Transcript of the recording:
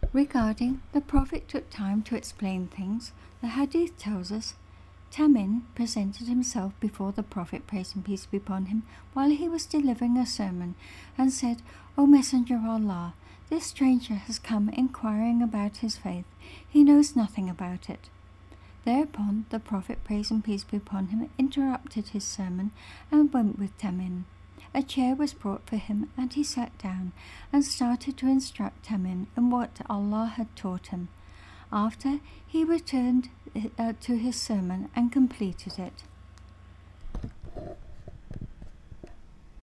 Regarding the Prophet took time to explain things, the Hadith tells us, Tamim presented himself before the Prophet, praise and peace be upon him, while he was delivering a sermon, and said, O Messenger of Allah, this stranger has come inquiring about his faith. He knows nothing about it. Thereupon the Prophet, praise and peace be upon him, interrupted his sermon and went with Tamim. A chair was brought for him, and he sat down and started to instruct Tamim in what Allah had taught him. After, he returned to his sermon and completed it.